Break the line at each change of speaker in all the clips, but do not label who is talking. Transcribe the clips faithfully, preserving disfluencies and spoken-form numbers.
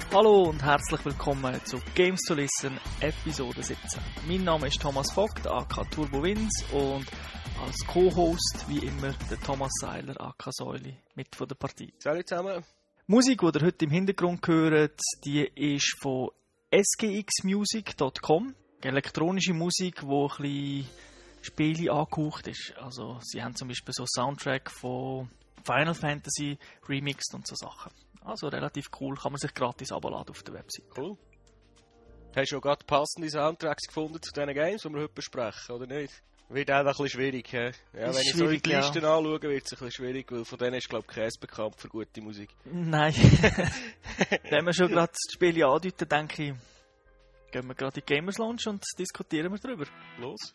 Hallo und herzlich willkommen zu Games to Listen Episode siebzehn. Mein Name ist Thomas Vogt, aka Turbo Wins, und als Co-Host wie immer der Thomas Seiler, aka Säuli, mit von der Partie.
Salut zusammen.
Die Musik, die ihr heute im Hintergrund hört, die ist von s g x music dot com. Elektronische Musik, die ein bisschen Spiele angehaucht ist. Also sie haben zum Beispiel so Soundtrack von Final Fantasy remixed und so Sachen. Also relativ cool, kann man sich gratis abladen auf der Website.
Cool. Hast du auch gerade passende Soundtracks gefunden zu diesen Games, die wir heute besprechen, oder nicht? Wird auch ein bisschen schwierig, he? Ja, wenn ich so die Listen ja. anschaue, wird es ein bisschen schwierig, weil von denen ist, glaube ich, keins bekannt für gute Musik.
Nein. Wenn wir schon gerade das Spiel andeuten, denke ich, gehen wir gerade in die Gamers Lounge und diskutieren wir darüber.
Los.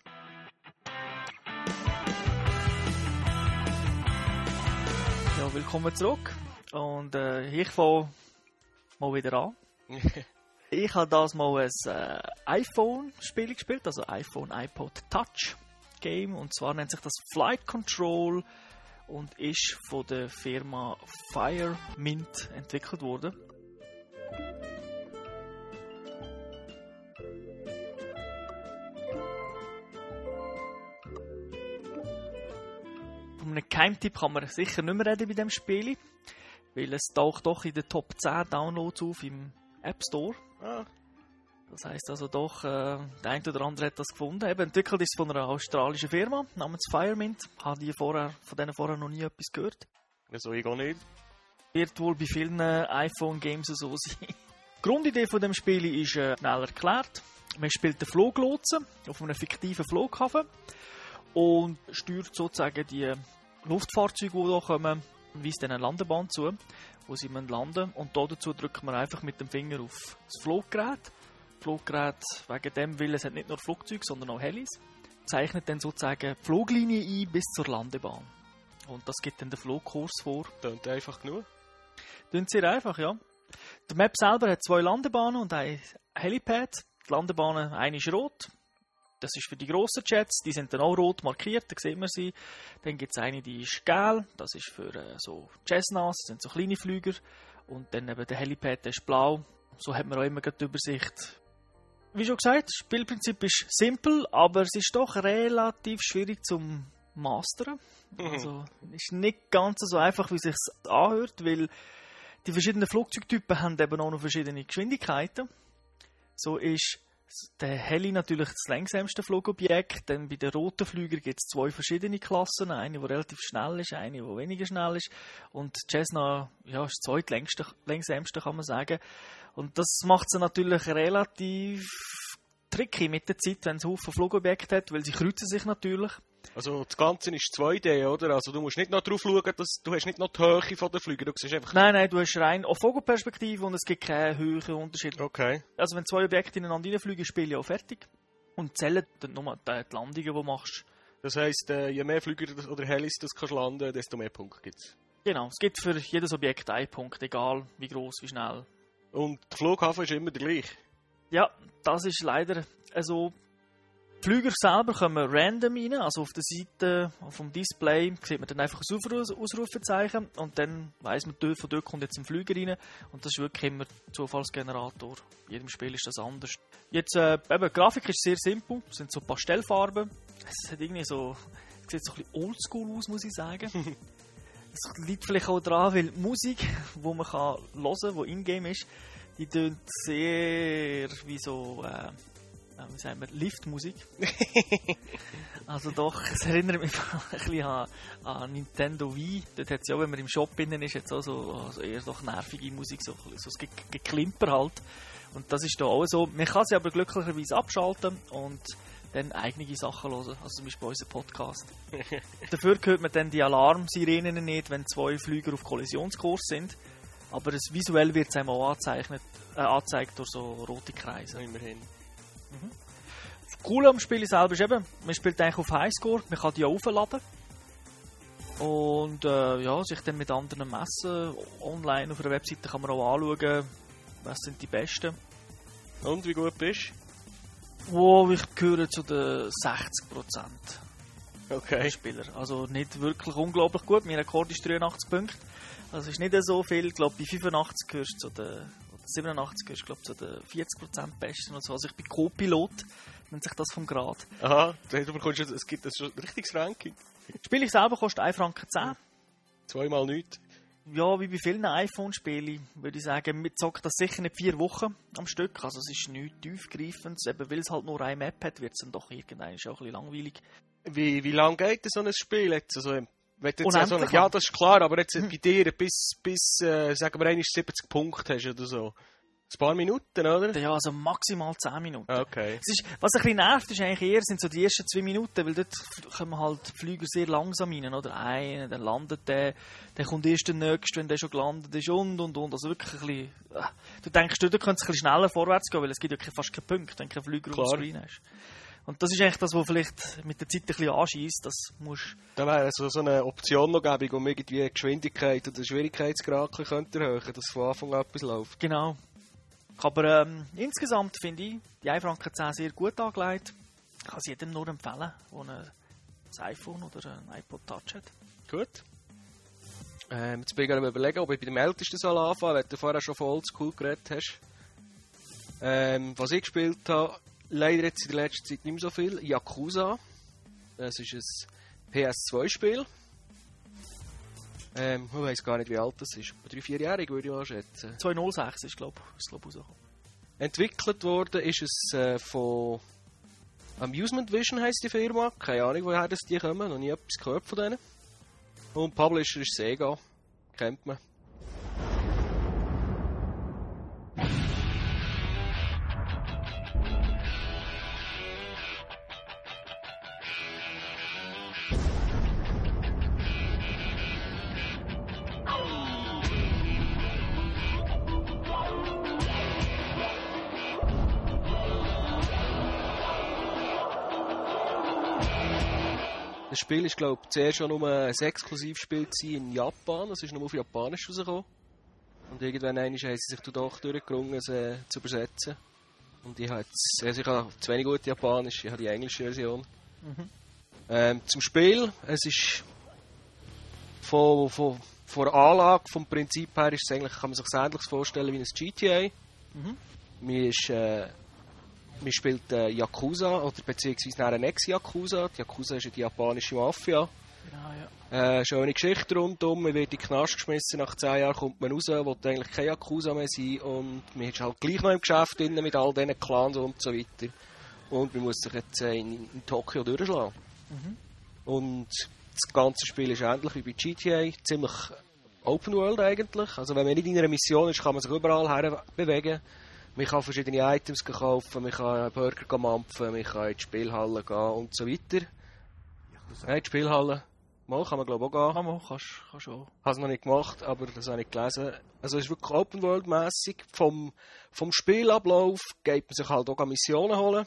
Ja, willkommen zurück. Und äh, ich fange mal wieder an. Ich habe das mal ein äh, iPhone-Spiel gespielt, also iPhone iPod Touch Game. Und zwar nennt sich das Flight Control und ist von der Firma Firemint entwickelt worden. Von einem Geheimtipp kann man sicher nicht mehr reden bei diesem Spiel. Weil es taucht doch in den Top zehn Downloads auf im App Store.
Ah.
Das heisst also doch, äh, der eine oder andere hat das gefunden. Eben, entwickelt ist es von einer australischen Firma namens Firemint. Habe ich vorher, von denen vorher noch nie etwas gehört.
Wieso ich gar nicht?
Wird wohl bei vielen iPhone-Games so sein. Die Grundidee von dem Spiel ist äh, schnell erklärt. Man spielt den Fluglotsen auf einem fiktiven Flughafen und steuert sozusagen die Luftfahrzeuge, die hier kommen, weist dann eine Landebahn zu, wo sie landen müssen. Und dazu drückt man einfach mit dem Finger auf das Fluggerät. Das Fluggerät, wegen dem, weil es hat nicht nur Flugzeuge, sondern auch Helis, zeichnet dann sozusagen die Fluglinie ein bis zur Landebahn. Und das gibt dann den Flugkurs vor.
Klingt einfach genug.
Klingt sehr einfach, ja. Der Map selber hat zwei Landebahnen und ein Helipad. Die Landebahnen, eine ist rot. Das ist für die grossen Jets, die sind dann auch rot markiert, da sieht man sie. Dann gibt es eine, die ist gelb, das ist für äh, so Cessnas, das sind so kleine Flüger. Und dann eben der Helipad, der ist blau. So hat man auch immer die Übersicht. Wie schon gesagt, das Spielprinzip ist simpel, aber es ist doch relativ schwierig zum Mastern.
Mhm.
Also ist nicht ganz so einfach, wie es sich anhört, weil die verschiedenen Flugzeugtypen haben eben auch noch verschiedene Geschwindigkeiten. So ist der Heli natürlich das langsamste Flugobjekt. Dann bei den roten Flügern gibt es zwei verschiedene Klassen. Eine, die relativ schnell ist, eine, die weniger schnell ist. Und Cessna ja, ist das zweitlangsamste, kann man sagen. Und das macht es natürlich relativ tricky mit der Zeit, wenn es Haufen Flugobjekte hat, weil sie kreuzen sich natürlich.
Also das Ganze ist zwei D, oder? Also du musst nicht noch drauf schauen, dass du hast nicht noch die Höhe von der Flüge, du siehst einfach...
Nein, nein, du hast rein auf Vogelperspektive und es gibt keinen Höhenunterschied.
Okay.
Also wenn zwei Objekte ineinander reinfliegen, ist das Spiel ja auch fertig. Und zählen dann nur die Landungen, die du machst.
Das heisst, je mehr Flüger oder Helis du kannst landen, desto mehr Punkte gibt es.
Genau, es gibt für jedes Objekt einen Punkt, egal wie gross, wie schnell.
Und der Flughafen ist immer der gleiche?
Ja, das ist leider so. Die Flüger selber kommen random rein, also auf der Seite vom Display sieht man dann einfach ein Ausrufezeichen und dann weiss man, von dort kommt jetzt ein Flüger rein und das ist wirklich immer Zufallsgenerator. In jedem Spiel ist das anders. Jetzt, äh, eben, die Grafik ist sehr simpel, es sind so Pastellfarben. Es hat irgendwie so, es sieht so ein bisschen oldschool aus, muss ich sagen. Das liegt vielleicht auch daran, weil die Musik, die man kann hören kann, die in-game ist, die tönt sehr wie so... Äh, wie sagen wir, Liftmusik. Also doch, es erinnert mich ein bisschen an, an Nintendo Wii. Dort hat es ja, wenn man im Shop innen ist, jetzt auch so also eher doch nervige Musik, so, so ein Geklimper halt. Und das ist da auch so. Man kann sie aber glücklicherweise abschalten und dann eigene Sachen hören, also zum Beispiel unseren Podcast. Dafür hört man dann die Alarmsirenen nicht, wenn zwei Flüger auf Kollisionskurs sind. Aber es, visuell wird es einmal angezeichnet, äh, angezeigt durch so rote Kreise.
Immerhin.
Mhm. Das Coole am Spiel selber ist eben, man spielt eigentlich auf Highscore, man kann die aufladen und äh, ja, sich dann mit anderen messen. Online auf einer Webseite kann man auch anschauen, was sind die besten.
Und wie gut bist
du? Oh, ich gehöre zu den sechzig Prozent
okay.
Spieler. Also nicht wirklich unglaublich gut, mein Rekord ist dreiundachtzig Punkte. Also ist nicht so viel, ich glaube bei fünfundachtzig gehörst du zu den, siebenundachtzig ist, glaube ich, so der vierzig Prozent Beste oder so. Also ich bin Co-Pilot, nennt sich das vom Grad.
Aha, du bekommst, es gibt ein richtiges Ranking.
Das Spiel ich selber kostet ein Franken zehn.
Zweimal nichts.
Ja, wie bei vielen iPhone-Spielen, würde ich sagen, wir zocken das sicher nicht vier Wochen am Stück. Also es ist nichts tiefgreifendes. Eben weil es halt nur eine Map hat, wird es dann doch irgendwann ist auch ein bisschen langweilig.
Wie, wie lange geht so ein Spiel jetzt? Also, wenn jetzt
Unendlich
so eine, ja, das ist klar, aber jetzt hm. bei dir bis, bis äh, sagen wir, siebzig Punkte hast oder so. Ein paar Minuten, oder?
Ja, also maximal zehn Minuten.
Okay.
Es ist, was ein bisschen nervt, ist eigentlich eher sind so die ersten zwei Minuten, weil dort kommen halt die Flüger sehr langsam rein, oder? Einer, dann landet der, dann kommt erst der Nächste, wenn der schon gelandet ist und, und, und. Also wirklich ein bisschen... Äh, du denkst, du könntest ein bisschen schneller vorwärts gehen, weil es gibt ja fast keine Punkte, wenn du keinen Flüger auf dem Screen hast. Und das ist eigentlich das, was vielleicht mit der Zeit ein bisschen anschießt. Das musst...
Da wäre also so eine Option noch gäbig, um irgendwie die Geschwindigkeit oder den Schwierigkeitsgrad könnte erhöhen, dass von Anfang an etwas läuft.
Genau. Aber ähm, insgesamt finde ich die ein Franken zehn sehr gut angelegt. Ich kann es jedem nur empfehlen, der ein iPhone oder ein iPod Touch hat.
Gut. Ähm, jetzt bin ich gerade überlegen, ob ich bei dem ältesten soll anfangen, weil du vorher schon von Oldschool geredet hast. Ähm, was ich gespielt habe, leider jetzt in der letzten Zeit nicht mehr so viel. Yakuza. Das ist ein P S zwei Spiel. Ähm, ich weiss gar nicht, wie alt das ist. drei, vierjährig würde ich mal schätzen.
zweitausendsechs ist, glaube ich, glaub, rausgekommen.
Entwickelt worden ist es äh, von Amusement Vision, heisst die Firma. Keine Ahnung, woher das die kommen. Noch nie etwas gehört von denen. Und Publisher ist Sega. Kennt man. Das Spiel ist, glaube ich, zuerst schon nur ein Exklusivspiel in Japan. Es ist nur auf Japanisch rausgekommen. Und irgendwann haben sie sich doch durchgerungen, es äh, zu übersetzen. Und ich habe jetzt, also ich habe zu wenig gute Japanisch, ich habe die englische Version. Mhm. Ähm, zum Spiel, es ist von, von, von der Anlage, vom Prinzip her, ist es eigentlich, kann man sich ähnlich vorstellen wie ein G T A. Mhm. Man ist... Äh, Man spielt äh, Yakuza, oder beziehungsweise einen Ex-Yakuza. Die Yakuza ist ja die japanische Mafia.
Genau, ja.
Äh, schöne Geschichte rundum. Man wird in den Knast geschmissen. Nach zehn Jahren kommt man raus, will eigentlich kein Yakuza mehr sein. Und man ist halt gleich noch im Geschäft drin, mit all diesen Clans und so weiter. Und man muss sich jetzt äh, in, in Tokio durchschlagen. Mhm. Und das ganze Spiel ist ähnlich wie bei G T A. Ziemlich Open World eigentlich. Also wenn man nicht in einer Mission ist, kann man sich überall her bewegen. Man kann verschiedene Items kaufen, man kann Burger mampfen, man kann in die Spielhalle gehen und so weiter. Ja, in die Spielhalle. Mal kann man glaube ich auch gehen.
Ja, mal, kannst, kannst auch.
Ich habe es noch nicht gemacht, aber das habe ich gelesen. Also es ist wirklich Open-World-mässig. Vom, vom Spielablauf geht man sich halt auch Missionen holen.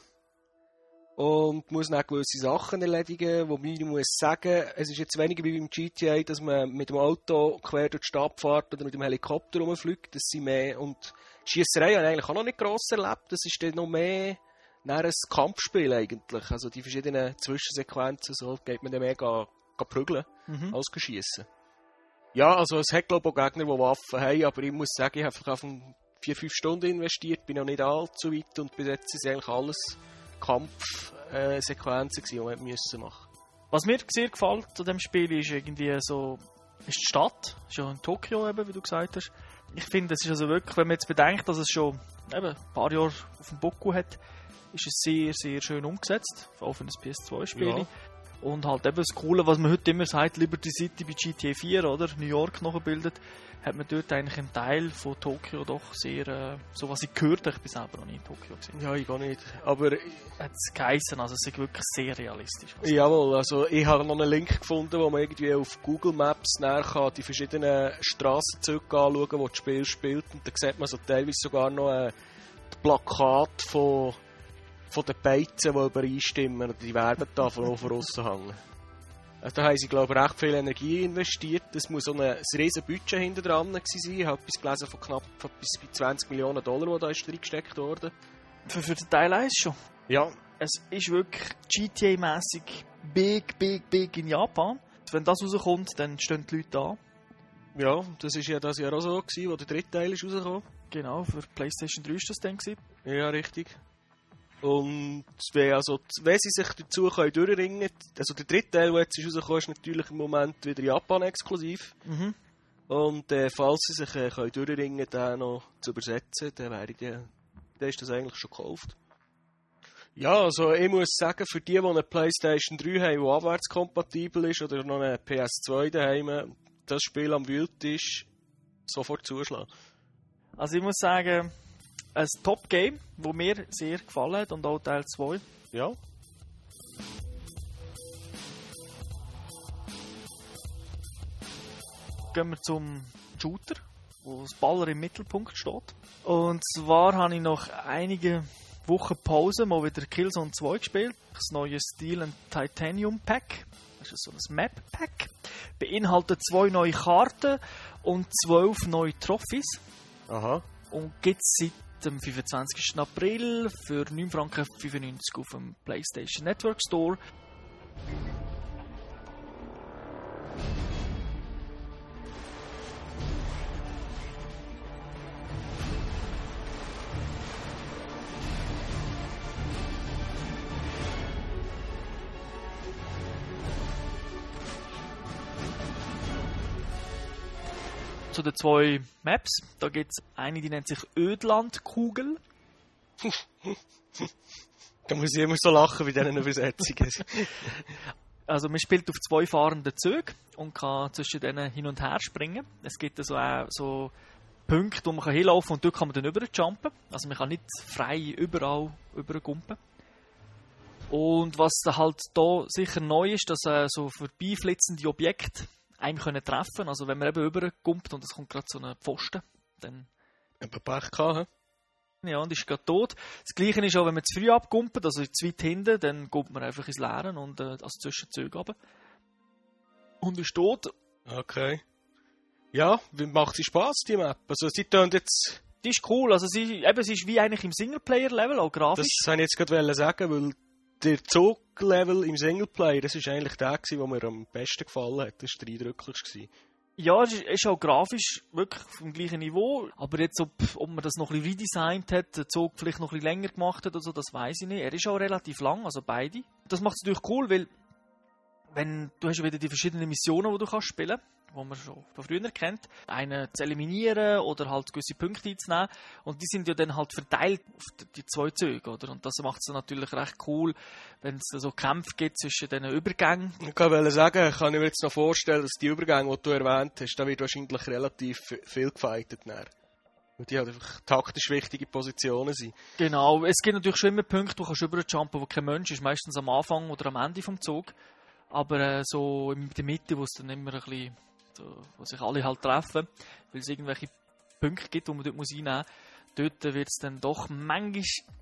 Und muss dann gewisse Sachen erledigen, wobei ich muss sagen, es ist jetzt weniger wie beim G T A, dass man mit dem Auto quer durch die Stadt fährt oder mit dem Helikopter rumfliegt. Das sind mehr... Und die Schiesserei habe ich eigentlich auch noch nicht gross erlebt. Das ist dann noch mehr ein Kampfspiel eigentlich. Also die verschiedenen Zwischensequenzen, so geht man dann mehr ga, ga prügeln, mhm. als schiessen. Ja, also es hat glaube ich auch Gegner, die Waffen haben, aber ich muss sagen, ich habe einfach vier, fünf Stunden investiert, bin noch nicht allzu weit und bis jetzt ist eigentlich alles Kampfsequenzen, äh, die wir müssen machen.
Was mir sehr gefällt an diesem Spiel ist irgendwie so, ist die Stadt, ist ja in Tokio eben, wie du gesagt hast. Ich finde, es ist also wirklich, wenn man jetzt bedenkt, dass es schon eben ein paar Jahre auf dem Buckel hat, ist es sehr, sehr schön umgesetzt, auch für ein P S zwei Spiel. Ja. Und halt eben das Coole, was man heute immer sagt, Liberty City bei G T A vier, oder? New York nachgebildet, hat man dort eigentlich einen Teil von Tokio doch sehr, äh, so was ich gehört habe, ich bin selber noch nie in Tokio gesehen.
Ja, ich gar nicht, aber...
Hat es geheissen, also es ist wirklich sehr realistisch.
Also. Jawohl, also ich habe noch einen Link gefunden, wo man irgendwie auf Google Maps näher kann, die verschiedenen Strassenzüge anschauen, wo das Spiel spielt, und da sieht man so teilweise sogar noch ein Plakat von... von den Beizen, die übereinstimmen und die Werbetafeln auch von aussen hängen. Da haben sie, glaube ich, recht viel Energie investiert. Das muss so ein, ein riesen Budget hinter dran sein. Ich habe etwas gelesen von knapp von bis bei zwanzig Millionen Dollar, die da ist reingesteckt worden.
Für, für den Teil eins schon?
Ja.
Es ist wirklich G T A-mässig big, big, big in Japan. Wenn das rauskommt, dann stehen die Leute da.
Ja, das war ja das Jahr auch so, gewesen, wo der dritte Teil ist rausgekommen.
Genau, für PlayStation drei war das dann gewesen.
Ja, richtig. Und wenn, also, wenn sie sich dazu können durchringen, also der dritte Teil, der jetzt rausgekommen ist, natürlich im Moment wieder Japan exklusiv.
Mhm.
Und äh, falls sie sich äh, können durchringen, den noch zu übersetzen, dann wäre der, dann ist das eigentlich schon gekauft. Ja, also ich muss sagen, für die, die eine PlayStation drei haben, die abwärtskompatibel ist, oder noch eine P S zwei daheim, das Spiel am Wühltisch sofort zuschlagen.
Also ich muss sagen, ein Top-Game, das mir sehr gefallen hat und auch Teil zwei.
Ja.
Gehen wir zum Shooter, wo das Baller im Mittelpunkt steht. Und zwar habe ich nach einigen Wochen Pause mal wieder Killzone zwei gespielt. Das neue Steel and Titanium Pack. Das ist so ein Map-Pack. Beinhaltet zwei neue Karten und zwölf neue Trophys.
Aha.
Und gibt es seit dem fünfundzwanzigsten April für neun Franken fünfundneunzig auf dem PlayStation Network Store. Zu den zwei Maps. Da gibt es eine, die nennt sich Ödlandkugel.
Da muss ich immer so lachen bei diesen Übersetzungen.
Also man spielt auf zwei fahrenden Zügen und kann zwischen denen hin und her springen. Es gibt also auch so Punkte, wo man hinlaufen kann und dort kann man dann überjumpen. Also man kann nicht frei überall übergumpen. Und was da halt da sicher neu ist, dass äh, so vorbeiflitzende Objekte einem können treffen. Also wenn man eben übergumpt und es kommt gerade so ein Pfosten, dann...
Ein Pech gehabt, he?
Ja, und ist gerade tot. Das Gleiche ist auch, wenn man zu früh abgumpelt, also zu weit hinten, dann gumpt man einfach ins Leere und äh, also zwischen die Züge runter. Und ist tot.
Okay. Ja, wie macht sie Spass, die Map? Also sie tönt jetzt...
Die ist cool, also sie, eben, sie ist wie eigentlich im Singleplayer-Level, auch grafisch.
Das wollte ich jetzt gerade sagen, weil der Zuglevel im Singleplayer, das war eigentlich der, der mir am besten gefallen hat. Das war der eindrücklichste.
Ja, es ist auch grafisch wirklich auf dem gleichen Niveau. Aber jetzt, ob, ob man das noch ein bisschen redesigned hat, den Zug vielleicht noch ein bisschen länger gemacht hat oder so, das weiss ich nicht. Er ist auch relativ lang, also beide. Das macht es natürlich cool, weil wenn, du hast ja wieder die verschiedenen Missionen, die du kannst spielen, die man schon von früher kennt. Einen zu eliminieren oder halt gewisse Punkte einzunehmen. Und die sind ja dann halt verteilt auf die zwei Züge, oder? Und das macht es natürlich recht cool, wenn es so Kämpfe gibt zwischen diesen Übergängen.
Ich kann sagen, kann ich mir jetzt noch vorstellen, dass die Übergänge, die du erwähnt hast, da wird wahrscheinlich relativ viel gefightet. Und die halt einfach taktisch wichtige Positionen sind.
Genau, es gibt natürlich schon immer Punkte, wo du überjumpen, wo kein Mensch ist, meistens am Anfang oder am Ende vom Zug. Aber äh, so in der Mitte, wo es dann immer ein bisschen, so, wo sich alle halt treffen, weil es irgendwelche Punkte gibt, die man dort muss einnehmen muss, dort wird es dann doch manchmal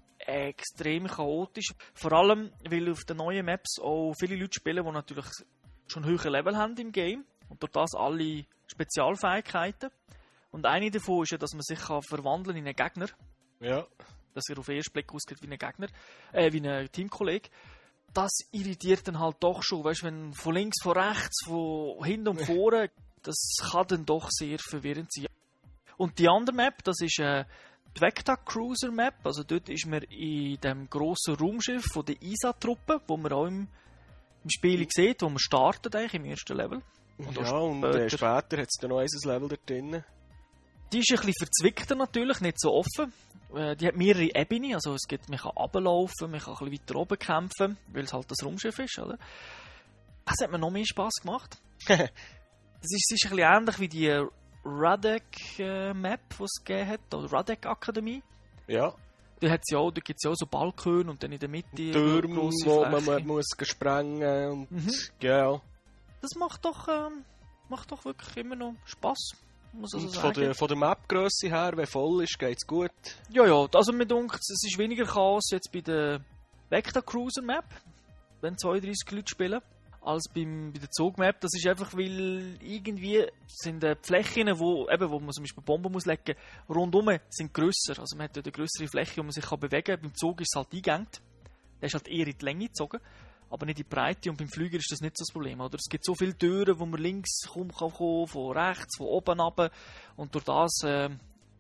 extrem chaotisch. Vor allem, weil auf den neuen Maps auch viele Leute spielen, die natürlich schon höhere Level haben im Game und durch das alle Spezialfähigkeiten. Und eine davon ist ja, dass man sich kann verwandeln in einen Gegner.
Ja.
Dass er auf den ersten Blick aussieht wie ein Gegner, äh, wie ein Teamkollege. Das irritiert dann halt doch schon, weißt, wenn von links, von rechts, von hinten und vorne, das kann dann doch sehr verwirrend sein. Und die andere Map, das ist äh, die Vecta Cruiser Map, also dort ist man in dem grossen Raumschiff von der I S A-Truppe, wo man auch im, im Spiel sieht, wo man startet eigentlich im ersten Level.
Und ja, und später, später hat es dann noch ein Level dort drin.
Die ist ein bisschen verzwickter natürlich, nicht so offen. Die hat mehrere Ebenen, also es gibt, man kann runterlaufen, man kann ein bisschen weiter oben kämpfen, weil es halt das Raumschiff ist, oder? Das hat mir noch mehr Spass gemacht. Das ist, ist ein bisschen ähnlich wie die Radek-Map, die es gegeben hat, oder Radek-Akademie.
Ja.
Da, hat's ja auch, da gibt es ja auch so Balkone und dann in der Mitte
Türme, wo Fläche. Man muss sprengen und
mhm.
ja.
Das macht doch, ähm, macht doch wirklich immer noch Spass. Muss also
von, der, von der Map-Grösse her, wenn voll ist, geht es gut?
Ja, ja, also mir denkt, es ist weniger Chaos jetzt bei der Vecta Cruiser Map, wenn zweiunddreissig Leute spielen, als beim, bei der Zug Map. Das ist einfach, weil irgendwie sind die Flächen, wo, eben, wo man zum Beispiel Bomben muss legen muss, rundum sind grösser. Also man hat eine grössere Fläche, wo man sich kann bewegen kann. Beim Zug ist es halt eingeengt. Der ist halt eher in die Länge gezogen, aber nicht in die Breite. Und beim Flüger ist das nicht so das Problem. Oder? Es gibt so viele Türen, wo man links kommen kann, von rechts, von oben runter. Und durch das äh,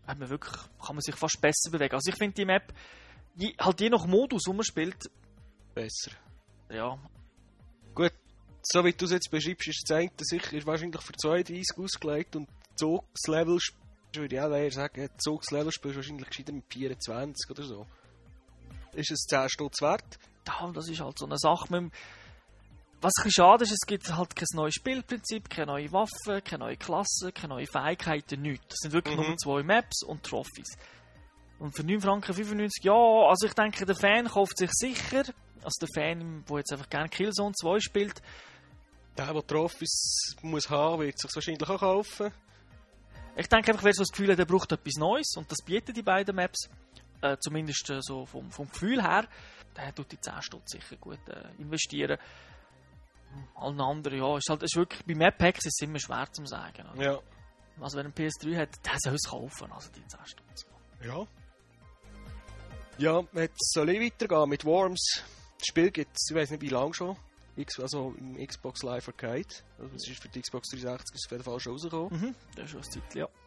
hat man wirklich, kann man sich fast besser bewegen. Also ich finde die Map, je, halt je nach Modus, wo man spielt,
besser.
Ja.
Gut, so wie du es jetzt beschreibst, ist das eine sicher ist wahrscheinlich für zweiunddreißig ausgelegt und Zugslevel, würde ich auch eher sagen, Zugslevel spielst du wahrscheinlich gescheiter mit vierundzwanzig oder so. Ist es zehn Stutz wert?
Ja, das ist halt so eine Sache. Mit dem, was ein bisschen schade ist, es gibt halt kein neues Spielprinzip, keine neue Waffen, keine neue Klassen, keine neuen Fähigkeiten, nichts. Das sind wirklich mhm. nur zwei Maps und Trophies. Und für neun Franken fünfundneunzig, ja, also ich denke, der Fan kauft sich sicher, also der Fan, der jetzt einfach gerne Killzone zwei spielt.
Der, der Trophies muss haben, wird sich wahrscheinlich auch kaufen.
Ich denke einfach, wer so das Gefühl hat, der braucht etwas Neues und das bieten die beiden Maps, äh, zumindest äh, so vom, vom Gefühl her, der tut die zehn Stutz sicher gut äh, investieren. Allen anderen, ja, ist halt, ist wirklich, bei Map-Packs ist es immer schwer zu sagen. Also,
ja.
Also wenn ein P S drei hat, der soll es kaufen, also die zehn Stutz.
Ja. Ja, jetzt soll ich weitergehen mit Worms. Das Spiel gibt es, ich weiß nicht wie lange schon, also im Xbox Live Arcade. Also das ist für die Xbox dreihundertsechzig ist auf jeden Fall schon rausgekommen.
Mhm, das ist schon ein Zeitchen, ja.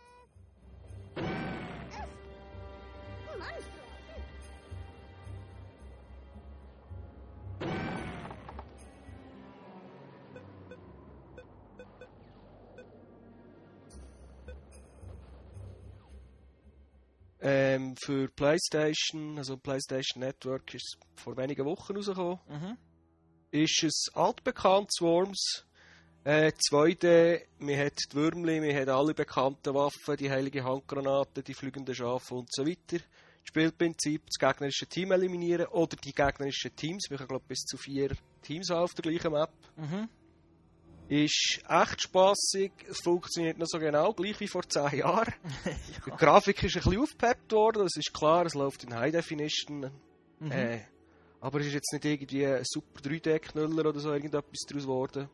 Ähm, für PlayStation, also PlayStation Network, ist es vor wenigen Wochen rausgekommen.
Mhm.
Ist es altbekanntes Worms. Äh, zwei D, man hat die Würmli, man hat alle bekannten Waffen, die heilige Handgranaten, die fliegenden Schafe und so weiter. Spielprinzip, das gegnerische Team eliminieren oder die gegnerischen Teams. Wir können, glaube ich, bis zu vier Teams haben auf der gleichen Map.
Mhm.
Ist echt spassig, es funktioniert noch so genau gleich wie vor zehn Jahren.
Ja.
Die Grafik ist ein bisschen aufgepeppt worden, das ist klar, es läuft in High Definition.
Mhm.
Äh, aber es ist jetzt nicht irgendwie ein super drei D-Knüller oder so irgendetwas daraus geworden.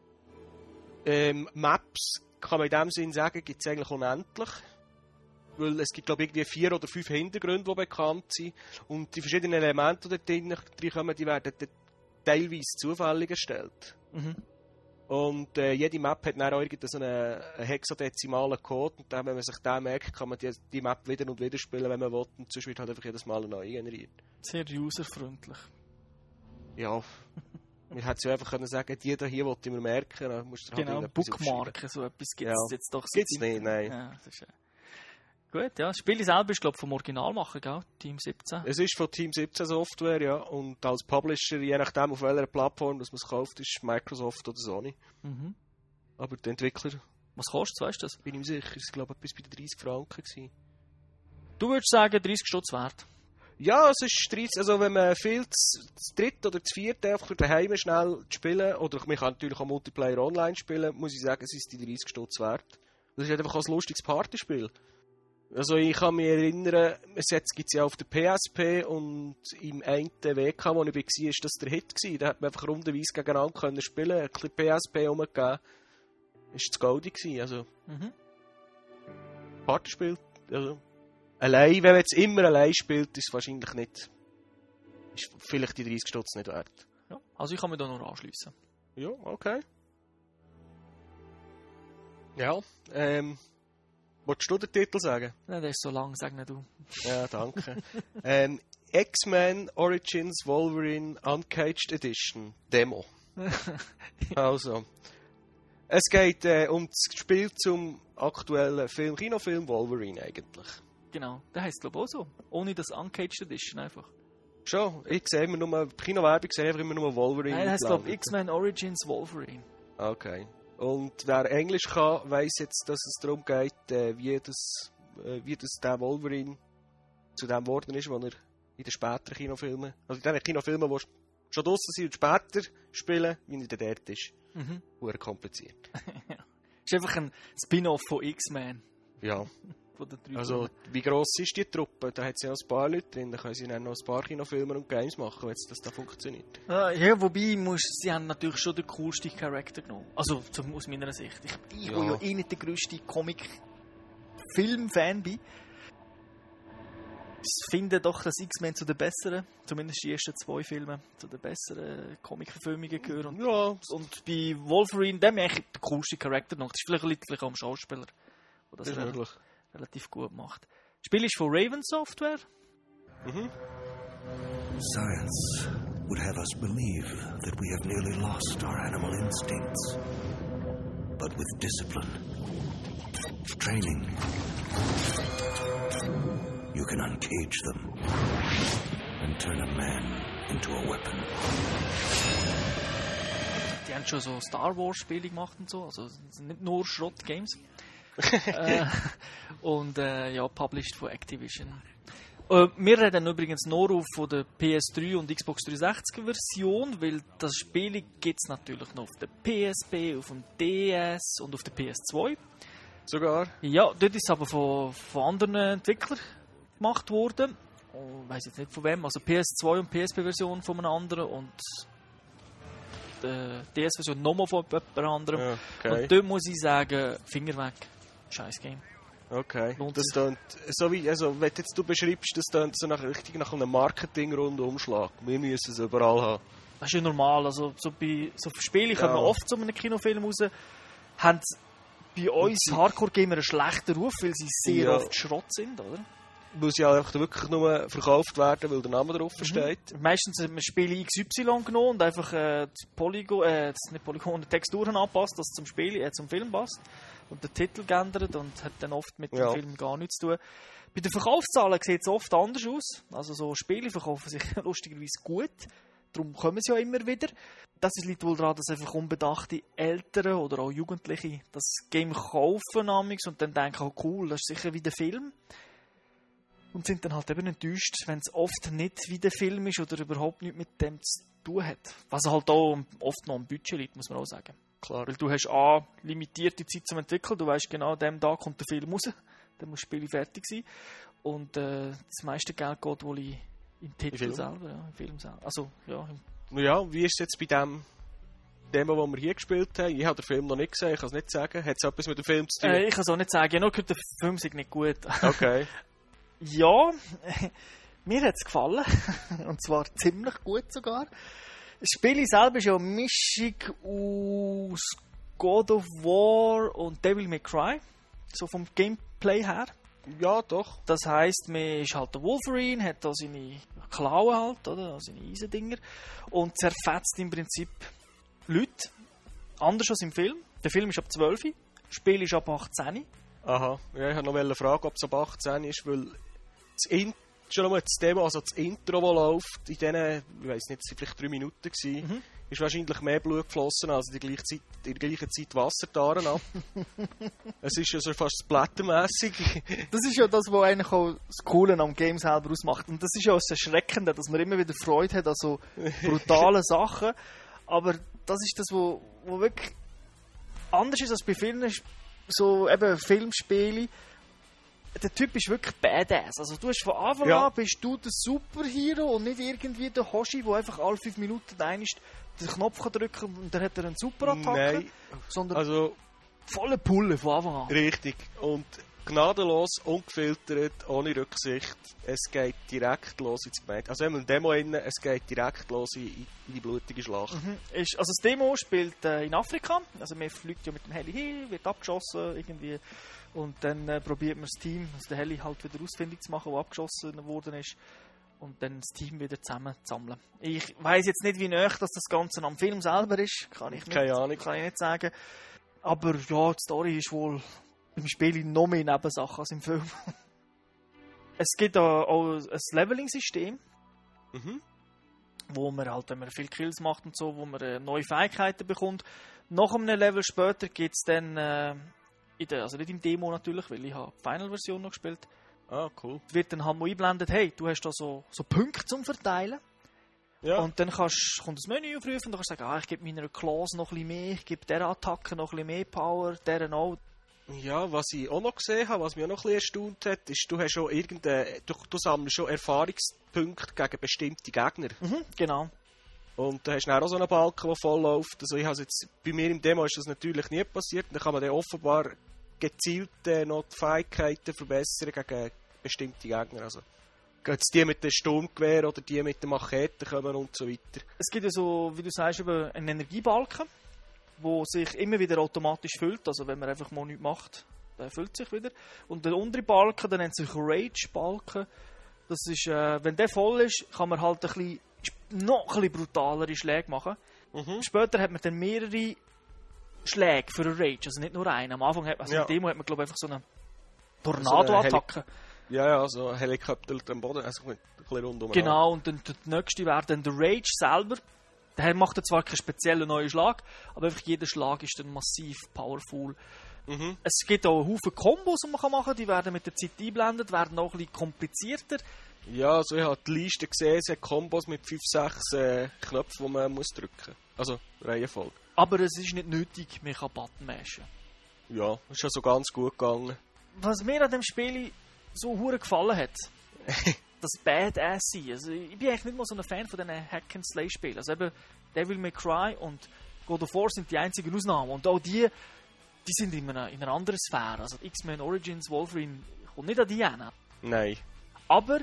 Ähm, Maps, kann man in dem Sinn sagen, gibt es eigentlich unendlich. Weil es gibt, glaube ich, irgendwie vier oder fünf Hintergründe, die bekannt sind. Und die verschiedenen Elemente, die dort reinkommen, die werden teilweise zufällig erstellt.
Mhm.
Und äh, jede Map hat dann auch so einen, einen hexadezimalen Code. Und dann, wenn man sich den merkt, kann man die, die Map wieder und wieder spielen, wenn man will. Und sonst wird halt einfach jedes Mal neu generiert.
Sehr userfreundlich.
Ja. Man hätte ja einfach können sagen, die da hier wollte ich mir merken. Dann musst du halt
genau, Bookmarken, so etwas gibt es
ja.
jetzt doch so.
Gibt es nicht, nein.
Ja, das ist, äh... Gut, ja. Das Spiel selber ist, glaube ich, vom Originalmacher, gell? Team siebzehn.
Es ist von Team siebzehn Software, ja. Und als Publisher, je nachdem, auf welcher Plattform man es kauft, ist Microsoft oder Sony.
Mhm.
Aber die Entwickler...
Was kostet es, weißt du das?
Bin ich mir sicher, es war, glaube ich, bis bei den dreissig Franken gewesen.
Du würdest sagen, dreißig Stutz wert?
Ja, es ist dreißig, also wenn man viel zu dritt oder zu viert einfach für daheim schnell spielen, oder man kann natürlich auch Multiplayer online spielen, muss ich sagen, es ist die dreißig Stutz wert. Das ist einfach ein lustiges Partyspiel. Also ich kann mich erinnern, es gibt es ja auf der P S P und im einen W K, wo ich war, war das der Hit gewesen. Da hat man einfach rundenweise gegeneinander können spielen, ein bisschen P S P rumgegeben. Das war das Goldie gewesen, also.
Mhm.
Partyspiel, also. Allein, wenn man jetzt immer allein spielt, ist es wahrscheinlich nicht, ist vielleicht die dreißig Stutz nicht wert.
Ja, also ich kann mich da nur anschliessen.
Ja, okay. Ja, ähm, wolltest du den Titel sagen?
Nein, der ist so lang, sag nicht du.
Ja, danke. ähm, X-Men Origins Wolverine Uncaged Edition Demo. Also, es geht äh, um das Spiel zum aktuellen Film, Kinofilm Wolverine eigentlich.
Genau, der heisst glaube ich auch so. Ohne das Uncaged Edition einfach.
Schon, ich sehe immer nur, Kinowerbung sehe einfach immer nur Wolverine.
Nein, der heisst glaube ich X-Men Origins Wolverine.
Okay. Und wer Englisch kann, weiss jetzt, dass es darum geht, äh, wie, das, äh, wie das der Wolverine zu dem geworden ist, was er in den späteren Kinofilmen, also in den Kinofilmen, die schon draussen sind und später spielen, wie er dort ist.
Mhm.
Sehr kompliziert.
Ja. Ist einfach ein Spin-off von X-Men.
Ja.
Von den drei
Also,
Filmen.
wie gross ist die Truppe? Da hat sie ja ein paar Leute drin, da können sie dann noch ein paar Kinofilme und Games machen, wenn das da funktioniert.
Ah, ja, wobei, muss, sie haben natürlich schon den coolsten Charakter genommen. Also, zum, aus meiner Sicht. Ich, ich
Ja.
wo ja eh nicht der grösste Comic-Film-Fan bin. Ich finde doch, dass X-Men zu den besseren, zumindest die ersten zwei Filme, zu den besseren Comic-Verfilmungen gehören.
Ja.
Und bei Wolverine, dem habe ich den coolsten Charakter noch. Das ist vielleicht ein bisschen am Schauspieler.
Das ist möglich.
relativ gut gemacht. Das Spiel ist von Raven Software.
Mhm.
Science would have us believe that we have nearly lost our animal instincts. But with discipline, training, you can uncage them and turn a man into a weapon.
Die haben schon so Star Wars Spiele gemacht und so, also nicht nur Schrott-Games. äh, und äh, ja, published von Activision. Äh, wir reden übrigens nur von der P S drei und Xbox dreihundertsechzig Version, weil das Spiel gibt es natürlich noch auf der P S P, auf dem D S und auf der P S zwei.
Sogar?
Ja, dort ist es aber von, von anderen Entwicklern gemacht worden. Ich weiss jetzt nicht von wem, also P S zwei und P S P-Version von einem anderen und die D S-Version nochmal von jemand anderem.
Ja, okay.
Und dort muss ich sagen, Finger weg. Scheiß Game.
Okay.
Lohnt
Das tönt, so wie, also, wenn jetzt du beschreibst, das tönt so nach, richtig nach einem Marketing-Rundumschlag. Wir müssen es überall haben.
Das ist ja normal. Also, so bei so Spielen
Ja.
kommen wir oft zu einem Kinofilm raus, haben bei uns Hardcore-Gamer einen schlechten Ruf, weil sie sehr
Ja.
oft Schrott sind, oder?
Muss ja einfach wirklich nur verkauft werden, weil der Name drauf steht.
Meistens hat man Spiele X Y genommen und einfach äh, das Polygon, äh, das nicht Polygon, die Texturen angepasst, dass es zum Spiel, äh, zum Film passt. Und den Titel geändert und hat dann oft mit
Ja.
dem Film gar nichts zu tun. Bei den Verkaufszahlen sieht es oft anders aus. Also so Spiele verkaufen sich lustigerweise gut. Darum kommen sie ja immer wieder. Das liegt wohl daran, dass einfach unbedachte Eltern oder auch Jugendliche das Game kaufen amigs und dann denken, oh cool, das ist sicher wie der Film. Und sind dann halt eben enttäuscht, wenn es oft nicht wie der Film ist oder überhaupt nichts mit dem zu tun hat. Was halt auch oft noch am Budget liegt, muss man auch sagen.
Klar.
Weil du hast A, limitierte Zeit zum Entwickeln, du weißt genau, an dem Tag kommt der Film raus, dann muss das Spiel fertig sein. Und äh, das meiste Geld geht wohl in, im Titel
Film?
selber, ja, im Film selber. Also, ja. Im
Ja, wie ist es jetzt bei dem Demo, das wir hier gespielt haben? Ich habe den Film noch nicht gesehen, ich kann es nicht sagen. Hat es etwas mit dem Film zu tun?
äh, ich kann es auch nicht sagen, ich habe nur gehört, der Film sei nicht gut.
Okay.
Ja, mir hat es gefallen. Und zwar ziemlich gut sogar. Das Spiel selber ist ja eine Mischung aus God of War und Devil May Cry. So vom Gameplay her.
Ja, doch.
Das heisst, man ist halt der Wolverine, hat da seine Klauen halt, oder? Seine Eisendinger. Und zerfetzt im Prinzip Leute. Anders als im Film. Der Film ist ab zwölf. Das Spiel ist ab achtzehn.
Aha. Ja, ich wollte noch fragen, ob es ab achtzehn ist, weil das, In- schon einmal das Demo, also das Intro, das läuft, in diesen, ich weiss nicht, es waren vielleicht drei Minuten gewesen,
Mhm.
ist wahrscheinlich mehr Blut geflossen, als in der gleichen Zeit, in der gleichen Zeit Wassertaren ab. Es ist ja so fast splattermässig.
Das ist ja das, was eigentlich auch das Coole am Game selber ausmacht. Und das ist ja auch das Erschreckende, dass man immer wieder Freude hat an so brutalen Sachen. Aber das ist das, wo, wo wirklich anders ist als bei vielen so eben Filmspielen. Der Typ ist wirklich badass. Also du hast von Anfang
Ja.
an bist du der Superhero und nicht irgendwie der Hoshi, der einfach alle fünf Minuten einmal den Knopf kann drücken und dann hat er eine Superattacke.
Nein,
Sondern
also
volle Pulle von Anfang an.
richtig. Und gnadenlos, ungefiltert, ohne Rücksicht. Es geht direkt los ins Gemeinde. Also wir haben eine Demo innen, es geht direkt los in, in die blutige Schlacht.
Mhm. Ist, also das Demo spielt äh, in Afrika. Also man fliegt ja mit dem Heli hin, wird abgeschossen irgendwie. Und dann äh, probiert man das Team, also der Heli halt wieder ausfindig zu machen, wo abgeschossen worden ist. Und dann das Team wieder zusammen zu sammeln. Ich weiss jetzt nicht, wie nahe dass das Ganze am Film selber ist. Kann ich nicht,
Keine Ahnung.
Kann ich nicht sagen. Aber ja, die Story ist wohl beim Spiel noch mehr Nebensache als im Film. Es gibt auch, auch ein Leveling-System,
Mhm.
wo man halt, wenn man viele Kills macht und so, wo man äh, neue Fähigkeiten bekommt. Nach einem Level später gibt es dann, äh, in der, also nicht im Demo natürlich, weil ich habe die Final-Version noch gespielt,
Ah, cool.
wird dann halt mal eingeblendet, hey, du hast da so, so Punkte zum Verteilen.
Ja.
Und dann kannst, kommt das Menü aufrufen und dann kannst du sagen, ah, ich gebe meiner Clause noch ein bisschen mehr, ich gebe dieser Attacke noch ein bisschen mehr Power, dieser auch.
Ja, was ich auch noch gesehen habe, was mich auch noch ein bisschen erstaunt hat, ist, du hast schon irgendeine, du, du sammelst schon Erfahrungspunkte gegen bestimmte Gegner.
Mhm, genau.
Und da hast du dann auch so einen Balken, der voll läuft. Also ich habe jetzt, bei mir im Demo ist das natürlich nie passiert. Dann kann man dann offenbar gezielt äh, noch die Fähigkeiten verbessern gegen bestimmte Gegner. Also jetzt die mit dem Sturmgewehr oder die mit der Machete kommen und so weiter.
Es gibt ja so, wie du sagst, eben einen Energiebalken, der sich immer wieder automatisch füllt. Also wenn man einfach mal nichts macht, der füllt sich wieder. Und der untere Balken, der nennt sich Rage-Balken. Das ist, äh, wenn der voll ist, kann man halt ein bisschen, noch ein bisschen brutalere Schläge machen. Mhm. Später hat man dann mehrere Schläge für einen Rage, also nicht nur einen. Am Anfang hat man, also ja. in Demo hat man glaube ich einfach so eine Tornado-Attacke.
Heli- ja, ja, so ein Helikopter am Boden, also ein bisschen rundum.
Genau, und dann der nächste wäre dann der Rage selber. Der macht dann zwar keinen speziellen neuen Schlag, aber einfach jeder Schlag ist dann massiv powerful. Mhm. Es gibt auch einen Haufen Kombos, die man machen kann, die werden mit der Zeit eingeblendet, werden auch ein bisschen komplizierter.
Ja, also ich habe die Liste gesehen, es hat Kombos mit fünf, sechs äh, Knöpfen, die man muss drücken muss. Also Reihenfolge.
Aber es ist nicht nötig, man kann Button mashen.
Ja, ist schon so ganz gut gegangen.
Was mir an dem Spiel so hure gefallen hat, das Badass sein. Also ich bin eigentlich nicht mal so ein Fan von diesen Hack-and-Slay-Spielen. Also eben Devil May Cry und God of War sind die einzigen Ausnahmen. Und auch die, die sind in einer, in einer anderen Sphäre. Also X-Men Origins, Wolverine kommt nicht an die hin.
Nein.
Aber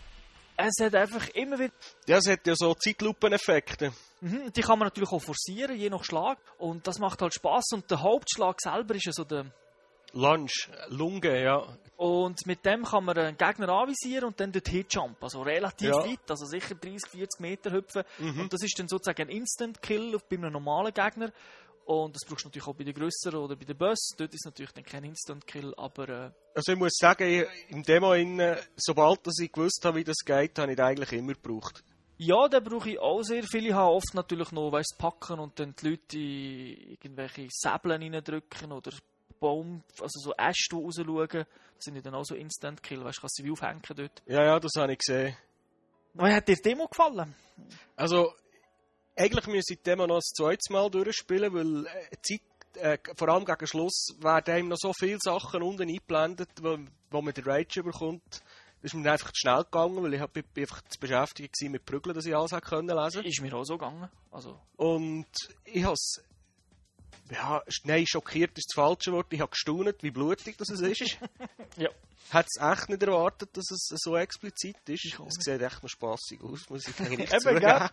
es hat einfach immer wieder...
Ja, es hat ja so Zeitlupeneffekte.
Mhm, die kann man natürlich auch forcieren, je nach Schlag. Und das macht halt Spass. Und der Hauptschlag selber ist ja so der...
Lunge, Lunge, ja.
Und mit dem kann man einen Gegner anvisieren und dann dort Hitjump, also relativ ja. weit, also sicher dreißig, vierzig Meter hüpfen. Mhm. Und das ist dann sozusagen ein Instant-Kill bei einem normalen Gegner. Und das brauchst du natürlich auch bei den grösseren oder bei den Boss. Dort ist natürlich dann kein Instant-Kill, aber... Äh
also ich muss sagen, im Demo, in, sobald ich gewusst habe, wie das geht, habe ich das eigentlich immer gebraucht.
Ja, den brauche ich auch sehr viel. Ich habe oft natürlich noch, weißt, packen und dann die Leute in irgendwelche Säbeln reindrücken oder Baum, also so Äste, die rausschauen. Das sind ja dann auch so Instant-Kill, weißt du, kannst du wie aufhängen dort.
Ja, ja, das habe ich gesehen.
Wie hat dir die Demo gefallen?
Also, eigentlich müsste ich die Demo noch ein zweites Mal durchspielen, weil Zeit, äh, vor allem gegen Schluss werden einem noch so viele Sachen unten eingeblendet, wo, wo man den Rage bekommt. Das ist mir einfach zu schnell gegangen, weil ich hab, bin einfach zu beschäftigt war mit Prügeln, dass ich alles hätte können lesen.
Ist mir auch so gegangen. Also.
Und ich habe es... Ja, nein, schockiert ist das falsche Wort. Ich habe gestaunt, wie blutig das ist.
Ja.
Hätte es echt nicht erwartet, dass es so explizit ist. Es sieht echt noch spassig aus, muss ich eigentlich zugeben.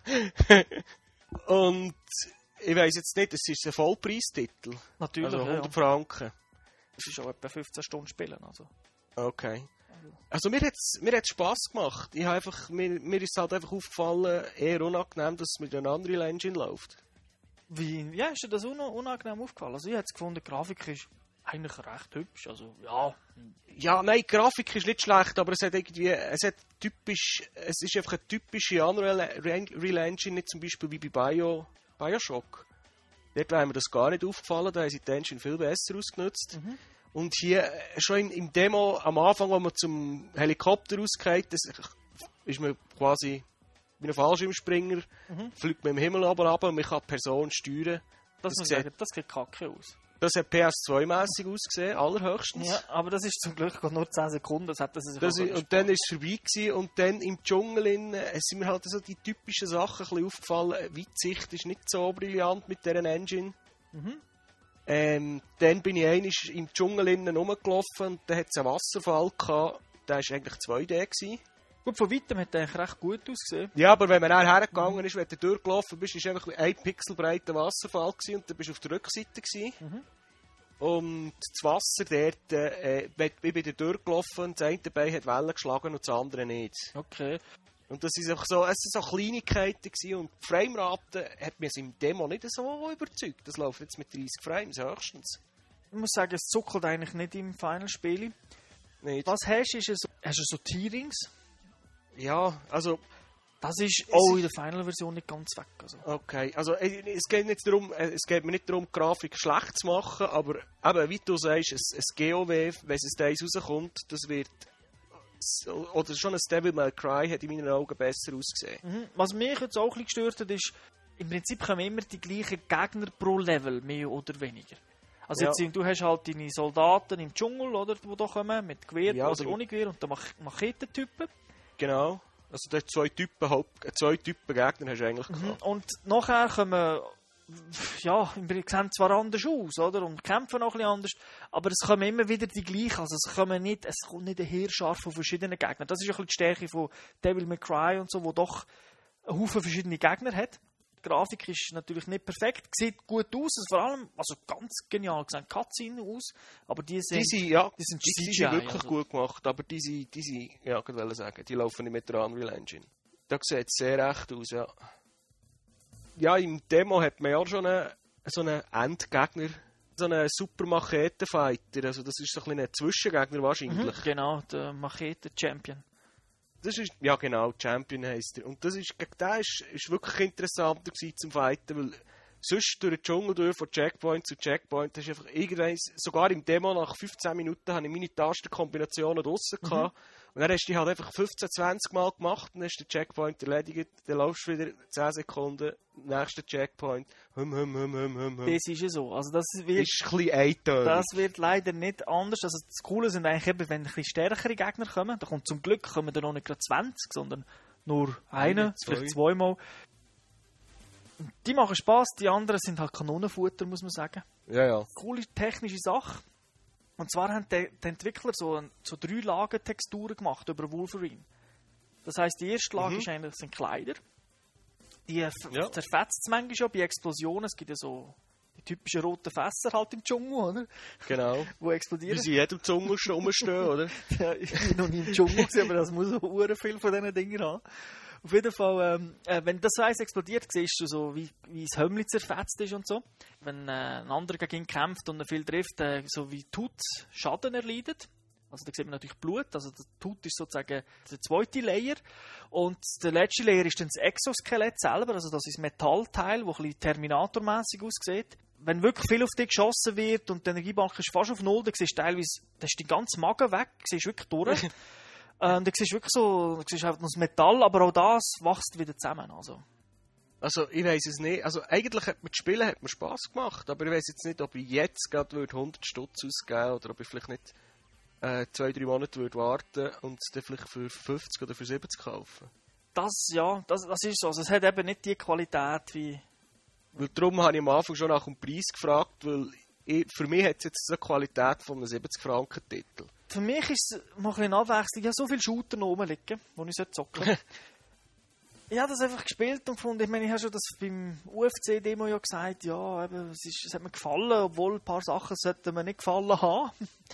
Und ich weiss jetzt nicht, es ist ein Vollpreistitel.
Natürlich,
also hundert
ja.
Franken.
Es ist auch etwa fünfzehn Stunden spielen. Also.
Okay. Also mir hat es mir hat's Spass gemacht. Ich habe einfach, mir, mir ist halt einfach aufgefallen, eher unangenehm, dass es mit einer anderen Engine läuft.
Wie, ja, ist dir das un- unangenehm aufgefallen? Also ich habe gefunden, die Grafik ist eigentlich recht hübsch. Also, ja.
Ja, nein, die Grafik ist nicht schlecht, aber es hat irgendwie, es hat typisch, es ist einfach eine typische Unreal Engine, nicht zum Beispiel wie bei Bio, Bioshock. Dort wäre mir das gar nicht aufgefallen, da haben sie die Engine viel besser ausgenutzt. Mhm. Und hier, schon im, im Demo, am Anfang, als man zum Helikopter rausgeht, das ist man quasi... Wie ein Fallschirmspringer, mhm. fliegt man im Himmel runter und man kann die Person steuern.
Das, das, sieht, das sieht kacke aus.
Das hat P S zwei mässig ausgesehen, allerhöchstens.
Ja, aber das ist zum Glück nur zehn Sekunden. Das hat das
das ist, und dann war es vorbei gewesen, und dann im Dschungel in, es sind mir halt so die typischen Sachen ein bisschen aufgefallen. Weitsicht ist nicht so brillant mit dieser Engine. Mhm. Ähm, dann bin ich einmal im Dschungel rumgelaufen und da hat es einen Wasserfall gehabt. Der war eigentlich zwei D gewesen.
Gut, von weitem hat er eigentlich recht gut ausgesehen.
Ja, aber wenn man dann hergegangen ist, wenn du durchgelaufen bist, war einfach ein Pixel breiter Wasserfall gewesen, und dann bist du auf der Rückseite gewesen. Mhm. Und das Wasser dort, äh, ich bin da durchgelaufen und das eine Bein hat Wellen geschlagen und das andere nicht.
Okay.
Und das ist so, es sind so Kleinigkeiten gewesen, und die Framerate hat mich im Demo nicht so überzeugt. Das läuft jetzt mit dreißig Frames höchstens.
Ich muss sagen, es zuckelt eigentlich nicht im Final-Spiel.
Nicht.
Was hast du, ist es, hast du so Tierings?
Ja, also...
Das ist auch in der Final-Version nicht ganz weg. Also.
Okay, also es geht, nicht darum, es geht mir nicht darum, die Grafik schlecht zu machen, aber eben, wie du sagst, ein, ein G O W, wenn es Days rauskommt, das wird... Oder schon ein Devil May Cry hat in meinen Augen besser ausgesehen.
Mhm. Was mich jetzt auch ein bisschen gestört hat, ist, im Prinzip kommen immer die gleichen Gegner pro Level, mehr oder weniger. Also
ja.
jetzt, du hast halt deine Soldaten im Dschungel, oder, die da kommen, mit Gewehr
ja, also
oder ohne Gewehr, und dann Mach- Machetentypen.
Genau. Also da zwei Typen, Haupt- zwei Typen Gegner hast du eigentlich
mhm. Und nachher kommen, ja, wir sehen zwar anders aus, oder, und kämpfen auch ein bisschen anders, aber es kommen immer wieder die gleichen, also es kommen nicht, es kommt nicht ein Heerschar von verschiedenen Gegnern. Das ist ein bisschen die Stärke von Devil May Cry und so, wo doch einen Haufen verschiedene Gegner hat. Die Grafik ist natürlich nicht perfekt, sieht gut aus, also vor allem, also ganz genial gesehen, Cutscene aus, aber die sind,
die sind, ja,
die sind,
die
C G I,
sind wirklich
also.
gut gemacht, aber die sind, die sind, ja, ich wollte sagen, die laufen nicht mit der Unreal Engine. Da sieht es sehr echt aus, ja. Ja, im Demo hat man ja schon einen, so einen Endgegner, so einen super Machete-Fighter, also das ist so ein, ein Zwischengegner wahrscheinlich.
Mhm, genau, der Machete-Champion.
Das ist, ja genau, Champion heisst er. Und das ist, gegen den ist, ist wirklich interessanter gewesen zum Fighten, weil sonst durch den Dschungel durch, von Checkpoint zu Checkpoint, hast du einfach irgendwann, sogar im Demo nach fünfzehn Minuten, habe ich meine Tastenkombinationen draussen mhm. gehabt. Und dann hast du die halt einfach fünfzehn, zwanzig Mal gemacht, dann hast du den Checkpoint erledigt, dann laufst du wieder zehn Sekunden, nächster Checkpoint, hum, hum, hum, hum, hum.
Das ist ja so. Also das wird,
ist ein bisschen eintönig.
Das wird leider nicht anders. Also das Coole sind eigentlich eben, wenn ein bisschen stärkere Gegner kommen, da kommt zum Glück kommen dann noch nicht gerade zwanzig, sondern nur einer, zwei. Vielleicht zweimal. Die machen Spass, die anderen sind halt Kanonenfutter, muss man sagen.
Ja, ja.
Coole technische Sache. Und zwar haben die, die Entwickler so, so drei Lagen-Texturen gemacht über Wolverine. Das heisst, die erste Lage mhm. ist eigentlich, sind Kleider. Die f- ja. zerfetzt es manchmal schon bei Explosionen. Es gibt ja so die typischen roten Fässer halt im Dschungel, oder?
Genau.
Wo explodieren.
Wie sie in jedem Dschungel rumstehen, oder?
Ja, ich bin noch nie im Dschungel gesehen, aber das muss auch sehr viel von diesen Dingen haben. Auf jeden Fall, ähm, äh, wenn das Eis explodiert, siehst du so, wie, wie das Hömmli zerfetzt ist und so. Wenn äh, ein anderer gegen ihn kämpft und er viel trifft, äh, so wie Tut Schaden erleidet. Also da sieht man natürlich Blut, also der Tut ist sozusagen der zweite Layer. Und der letzte Layer ist dann das Exoskelett selber, also das ist das Metallteil, das ein bisschen Terminator-mässig aussieht. Wenn wirklich viel auf dich geschossen wird und die Energiebank ist fast auf Null, dann siehst du teilweise, da ist die ganze Magen weg, siehst wirklich durch. Ähm, da siehst du wirklich so, du siehst einfach noch das Metall, aber auch das wächst wieder zusammen. Also,
also ich weiss es nicht. Also eigentlich hat mir das Spielen hat mir Spass gemacht, aber ich weiss jetzt nicht, ob ich jetzt gerade hundert Stutz ausgeben oder ob ich vielleicht nicht äh, zwei, drei Monate würde warten und es dann vielleicht für fünfzig oder für siebzig kaufen.
Das, ja, das, das ist so. Also es hat eben nicht die Qualität wie...
Weil darum habe ich am Anfang schon nach dem Preis gefragt, weil ich, für mich hat es jetzt so eine Qualität von einem siebzig Franken Titel. Für
mich ist es mal ein bisschen Abwechslung. Ich habe so viele Shooter noch rumliegen, die ich zocken sollte. Ich habe das einfach gespielt und gefunden, ich meine, ich habe schon das beim U F C-Demo ja gesagt, ja, eben, es, ist, es hat mir gefallen, obwohl ein paar Sachen sollten mir nicht gefallen haben.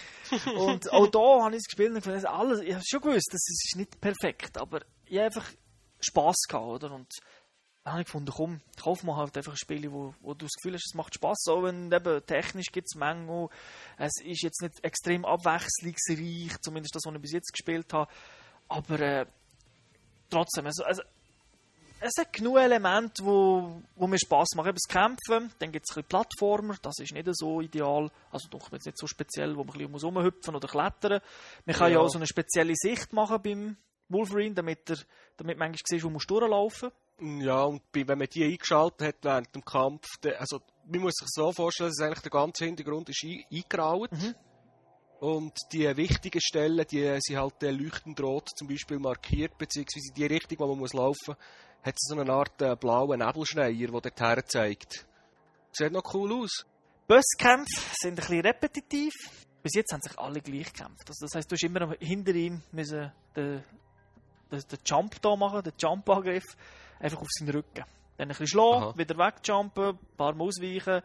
Und auch da habe ich es gespielt und gefunden, alles, ich habe schon gewusst, das ist nicht perfekt, aber ich habe einfach Spass gehabt, oder? Und dann habe ich gefunden, komm, kauf mal halt einfach ein Spiel, wo, wo du das Gefühl hast, es macht Spass, auch wenn eben technisch gibt es Mängel, es ist jetzt nicht extrem abwechslungsreich, zumindest das, was ich bis jetzt gespielt habe, aber äh, trotzdem, also, also es hat genug Elemente, wo, wo mir Spass machen. Eben das Kämpfen, dann gibt es ein bisschen Plattformer, das ist nicht so ideal, also doch jetzt nicht so speziell, wo man ein bisschen rumhüpfen oder klettern muss. Man kann ja. ja auch so eine spezielle Sicht machen beim Wolverine, damit, er, damit man manchmal sieht, wo man durchlaufen muss.
Ja, und wenn man die eingeschaltet hat während dem Kampf, also man muss sich so vorstellen, dass eigentlich der ganze Hintergrund ist eingerauert. Mhm. Und die wichtigen Stellen, die sind halt leuchtend rot zum Beispiel markiert, beziehungsweise die Richtung, wo man muss laufen muss, hat so eine Art äh, blauen Nebelschneier, der dort her zeigt. Sieht noch cool aus.
Bosskämpfe sind ein bisschen repetitiv. Bis jetzt haben sich alle gleich gekämpft. Also das heisst, du musst immer hinter ihm müssen den, den, den Jump da machen, den Jump-Angriff, einfach auf seinen Rücken. Dann ein bisschen schlagen, Aha. wieder wegjumpen, ein paar Mal ausweichen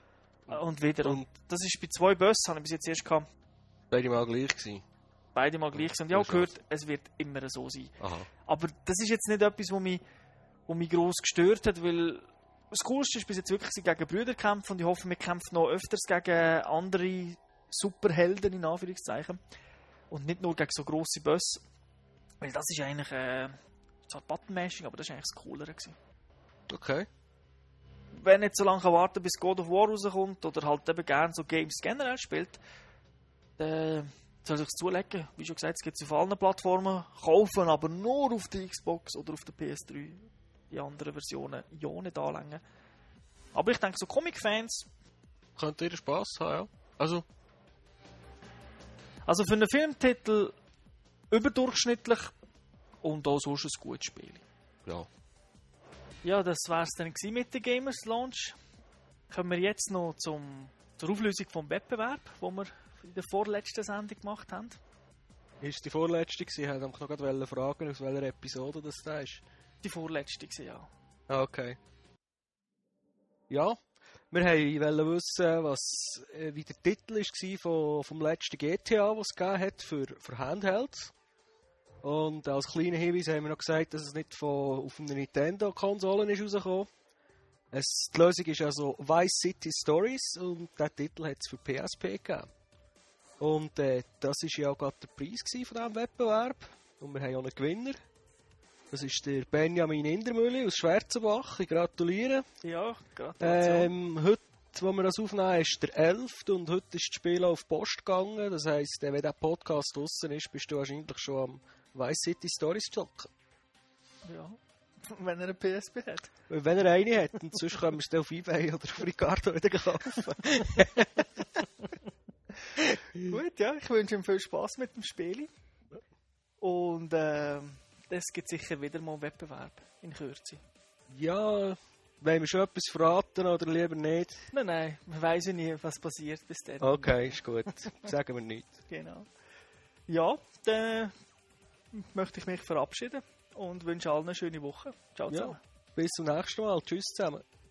und wieder. Und das ist bei zwei Bossen, habe ich bis jetzt erst gehabt.
Beide mal gleich gewesen.
Beide mal gleich sind. Ja, gehört, es wird immer so sein. Aha. Aber das ist jetzt nicht etwas, was mich, was mich gross gestört hat, weil das Coolste ist bis jetzt wirklich, sie gegen Brüder kämpfen und ich hoffe, wir kämpfen noch öfters gegen andere Superhelden, in Anführungszeichen. Und nicht nur gegen so grosse Bosse. Weil das ist eigentlich, äh, zwar Button-Mashing, aber das war eigentlich das Coolere gewesen.
Okay.
Wenn nicht so lange warten, bis God of War rauskommt oder halt eben gerne so Games generell spielt, dann soll sich zulegen. Wie schon gesagt, es gibt es auf allen Plattformen. Kaufen aber nur auf der Xbox oder auf der P S drei. Die anderen Versionen ja nicht anlängen. Aber ich denke, so Comic-Fans
könnte ihr Spass haben, ja. Also,
also für einen Filmtitel überdurchschnittlich und auch sonst ein gutes Spiel.
Ja.
Ja, das war es dann mit der Gamers Launch. Kommen wir jetzt noch zum, zur Auflösung vom Wettbewerb, wo wir in der vorletzten Sendung gemacht haben.
Ist die vorletzte gewesen? Ich wollte noch gerade fragen, aus welcher Episode das da ist. Die vorletzte gewesen, ja.
Ah, okay.
Ja, wir wollten wissen, was, äh, wie der Titel war von, vom letzten G T A, was es gegeben hat für, für Handhelds. Und als kleiner Hinweis haben wir noch gesagt, dass es nicht von, auf einer Nintendo-Konsole ist rausgekommen. Es, die Lösung ist also Vice City Stories und der Titel hat es für P S P gegeben. Und äh, das war ja auch gerade der Preis von diesem Wettbewerb. Und wir haben auch einen Gewinner. Das ist der Benjamin Indermühle aus Schwarzenbach. Ich gratuliere.
Ja, Gratulation.
Ähm, heute, wo wir das aufnehmen, ist der elfte und heute ist das Spiel auf Post gegangen. Das heisst, wenn der Podcast draussen ist, bist du wahrscheinlich schon am Vice City Stories zocken.
Ja, wenn er eine P S P hat.
Wenn er eine hat, und sonst können wir es auf eBay oder auf Ricardo wieder kaufen.
Gut, ja, ich wünsche ihm viel Spass mit dem Spiel. Und äh, es gibt sicher wieder mal einen Wettbewerb in Kürze.
Ja, wollen wir schon etwas verraten oder lieber nicht?
Nein, nein, man weiss ja nie, was passiert bis dann.
Okay, ist gut. Sagen wir nichts.
Genau. Ja, dann möchte ich mich verabschieden und wünsche allen eine schöne Woche. Ciao zusammen.
Ja, bis zum nächsten Mal. Tschüss zusammen.